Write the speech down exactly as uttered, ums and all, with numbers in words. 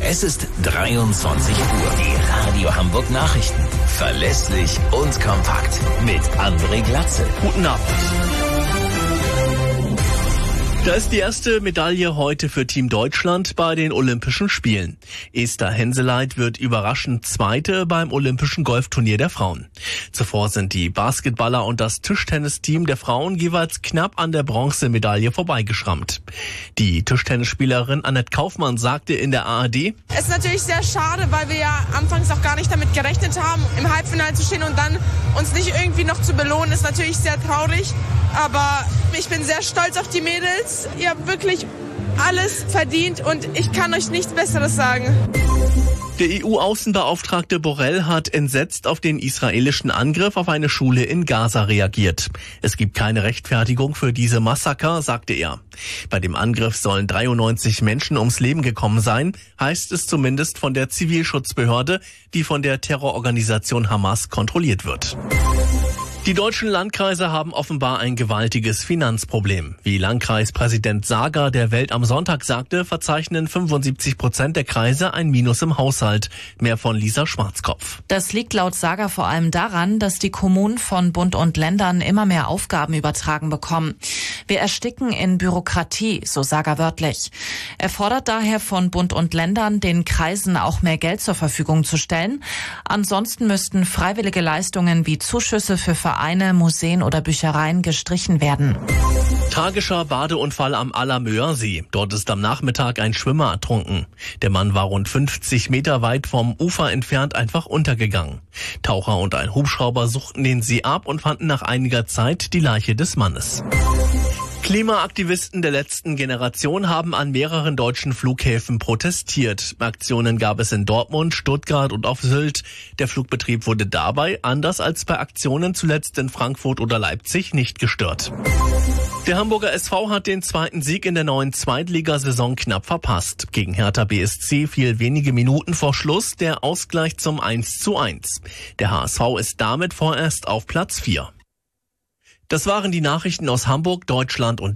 Es ist dreiundzwanzig Uhr. Die Radio Hamburg Nachrichten. Verlässlich und kompakt. Mit André Glatze. Guten Abend. Da ist die erste Medaille heute für Team Deutschland bei den Olympischen Spielen. Esther Henseleit wird überraschend Zweite beim Olympischen Golfturnier der Frauen. Zuvor sind die Basketballer und das Tischtennisteam der Frauen jeweils knapp an der Bronzemedaille vorbeigeschrammt. Die Tischtennisspielerin Annette Kaufmann sagte in der A R D: Es ist natürlich sehr schade, weil wir ja anfangs auch gar nicht damit gerechnet haben, im Halbfinale zu stehen und dann uns nicht irgendwie noch zu belohnen, ist natürlich sehr traurig. Aber ich bin sehr stolz auf die Mädels. Ihr habt wirklich alles verdient und ich kann euch nichts Besseres sagen. Der E U-Außenbeauftragte Borrell hat entsetzt auf den israelischen Angriff auf eine Schule in Gaza reagiert. Es gibt keine Rechtfertigung für diese Massaker, sagte er. Bei dem Angriff sollen dreiundneunzig Menschen ums Leben gekommen sein, heißt es zumindest von der Zivilschutzbehörde, die von der Terrororganisation Hamas kontrolliert wird. Die deutschen Landkreise haben offenbar ein gewaltiges Finanzproblem. Wie Landkreispräsident Sager der Welt am Sonntag sagte, verzeichnen fünfundsiebzig Prozent der Kreise ein Minus im Haushalt. Mehr von Lisa Schwarzkopf. Das liegt laut Sager vor allem daran, dass die Kommunen von Bund und Ländern immer mehr Aufgaben übertragen bekommen. Wir ersticken in Bürokratie, so Sager wörtlich. Er fordert daher von Bund und Ländern, den Kreisen auch mehr Geld zur Verfügung zu stellen. Ansonsten müssten freiwillige Leistungen wie Zuschüsse für Vereine, Museen oder Büchereien gestrichen werden. Tragischer Badeunfall am Allermöer See. Dort ist am Nachmittag ein Schwimmer ertrunken. Der Mann war rund fünfzig Meter weit vom Ufer entfernt einfach untergegangen. Taucher und ein Hubschrauber suchten den See ab und fanden nach einiger Zeit die Leiche des Mannes. Klimaaktivisten der letzten Generation haben an mehreren deutschen Flughäfen protestiert. Aktionen gab es in Dortmund, Stuttgart und auf Sylt. Der Flugbetrieb wurde dabei, anders als bei Aktionen zuletzt in Frankfurt oder Leipzig, nicht gestört. Der Hamburger S V hat den zweiten Sieg in der neuen Zweitligasaison knapp verpasst. Gegen Hertha B S C fiel wenige Minuten vor Schluss der Ausgleich zum eins zu eins. Der H S V ist damit vorerst auf Platz vier. Das waren die Nachrichten aus Hamburg, Deutschland und